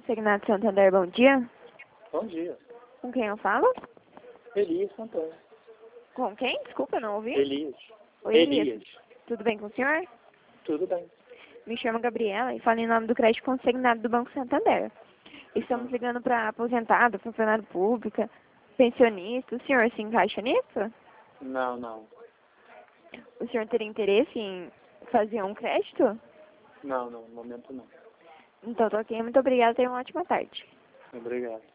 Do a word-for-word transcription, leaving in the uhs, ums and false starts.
Consignado Santander, bom dia. Bom dia. Com quem eu falo? Elias Santana. Com quem? Desculpa, não ouvi. Elias. Oi, Elias. Elias. Tudo bem com o senhor? Tudo bem. Me chamo Gabriela e falo em nome do crédito consignado do Banco Santander. Estamos ligando para aposentado, funcionário público, pensionista. O senhor se encaixa nisso? Não, não. O senhor teria interesse em fazer um crédito? Não, não, no momento não. Então, tô ok. Muito obrigada. Tenha uma ótima tarde. Obrigado.